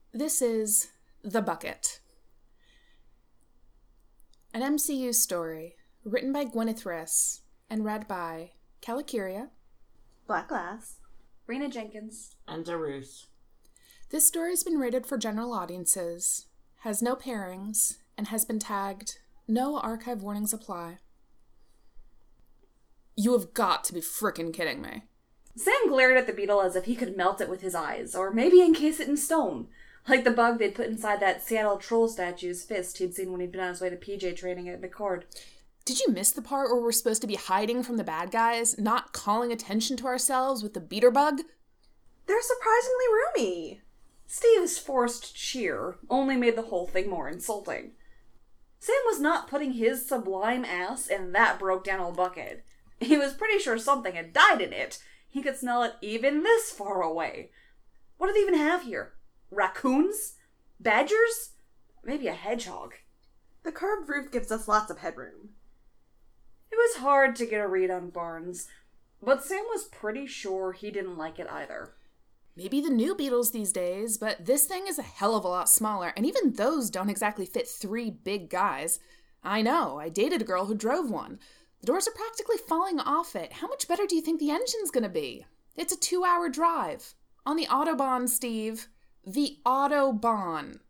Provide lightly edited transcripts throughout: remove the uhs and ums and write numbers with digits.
This is The Bucket. An MCU story written by Gwyneth Riss and read by Calicuria, Black Glass, Rena Jenkins, and Darus. This story has been rated for general audiences, has no pairings, and has been tagged "No archive warnings apply." You have got to be frickin' kidding me. Sam glared at the beetle as if he could melt it with his eyes, or maybe encase it in stone, like the bug they'd put inside that Seattle troll statue's fist he'd seen when he'd been on his way to PJ training at McCord. Did you miss the part where we're supposed to be hiding from the bad guys, not calling attention to ourselves with the beater bug? They're surprisingly roomy. Steve's forced cheer only made the whole thing more insulting. Sam was not putting his sublime ass in that broke-down old bucket. He was pretty sure something had died in it. He could smell it even this far away. What do they even have here? Raccoons? Badgers? Maybe a hedgehog. The curved roof gives us lots of headroom. It was hard to get a read on Barnes, but Sam was pretty sure he didn't like it either. Maybe the new Beetles these days, but this thing is a hell of a lot smaller, and even those don't exactly fit 3 big guys. I know, I dated a girl who drove one. The doors are practically falling off it. How much better do you think the engine's gonna be? It's a 2-hour drive. On the Autobahn, Steve. The Autobahn.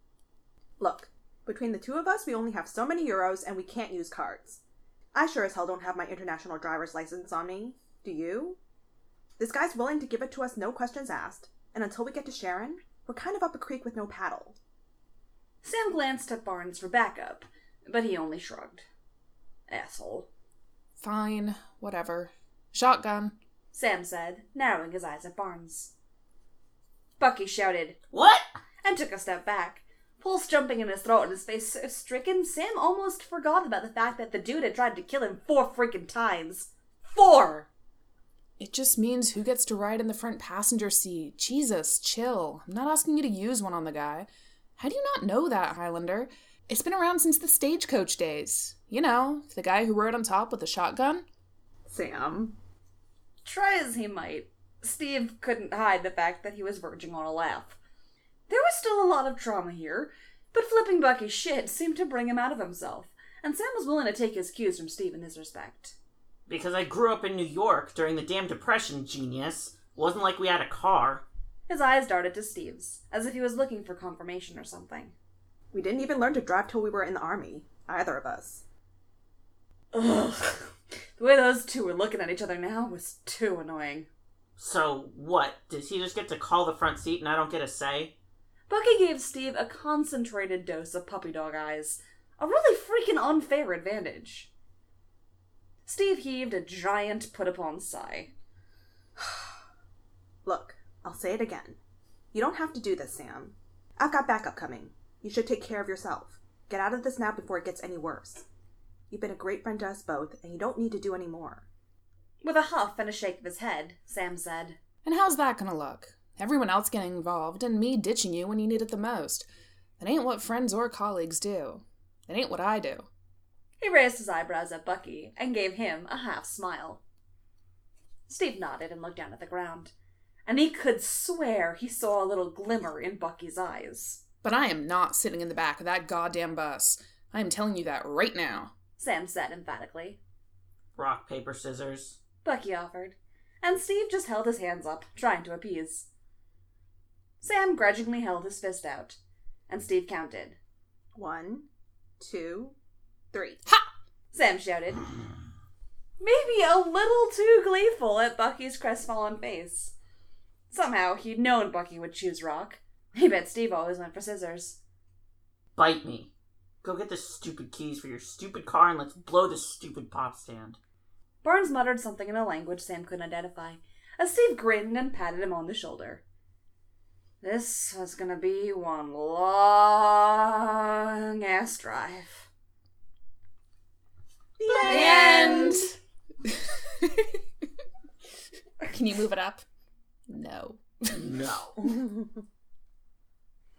Look, between the two of us, we only have so many euros and we can't use cards. I sure as hell don't have my international driver's license on me. Do you? This guy's willing to give it to us no questions asked, and until we get to Sharon, we're kind of up a creek with no paddle. Sam glanced at Barnes for backup, but he only shrugged. Asshole. Fine, whatever. Shotgun. Sam said, narrowing his eyes at Barnes. Bucky shouted, "What?" and took a step back. Pulse jumping in his throat and his face so stricken, Sam almost forgot about the fact that the dude had tried to kill him 4 freaking times. 4! It just means who gets to ride in the front passenger seat. Jesus, chill. I'm not asking you to use one on the guy. How do you not know that, Highlander? It's been around since the stagecoach days. You know, the guy who rode on top with a shotgun. Sam. Try as he might, Steve couldn't hide the fact that he was verging on a laugh. There was still a lot of trauma here, but flipping Bucky's shit seemed to bring him out of himself, and Sam was willing to take his cues from Steve in this respect. Because I grew up in New York during the damn Depression, genius. Wasn't like we had a car. His eyes darted to Steve's, as if he was looking for confirmation or something. We didn't even learn to drive till we were in the army, either of us. Ugh. The way those two were looking at each other now was too annoying. So, what? Does he just get to call the front seat and I don't get a say? Bucky gave Steve a concentrated dose of puppy dog eyes. A really freaking unfair advantage. Steve heaved a giant put-upon sigh. Look, I'll say it again. You don't have to do this, Sam. I've got backup coming. You should take care of yourself. Get out of this now before it gets any worse. You've been a great friend to us both, and you don't need to do any more. With a huff and a shake of his head, Sam said, And how's that gonna look? Everyone else getting involved and me ditching you when you need it the most. That ain't what friends or colleagues do. That ain't what I do. He raised his eyebrows at Bucky and gave him a half smile. Steve nodded and looked down at the ground, and he could swear he saw a little glimmer in Bucky's eyes. But I am not sitting in the back of that goddamn bus. I am telling you that right now. Sam said emphatically. Rock, paper, scissors. Bucky offered, and Steve just held his hands up, trying to appease. Sam grudgingly held his fist out, and Steve counted. 1, 2, 3. Ha! Sam shouted, maybe a little too gleeful at Bucky's crestfallen face. Somehow he'd known Bucky would choose rock. He bet Steve always went for scissors. Bite me. Go get the stupid keys for your stupid car and let's blow this stupid pop stand. Barnes muttered something in a language Sam couldn't identify, as Steve grinned and patted him on the shoulder. This was gonna be one long-ass drive. The end! Can you move it up? No. No.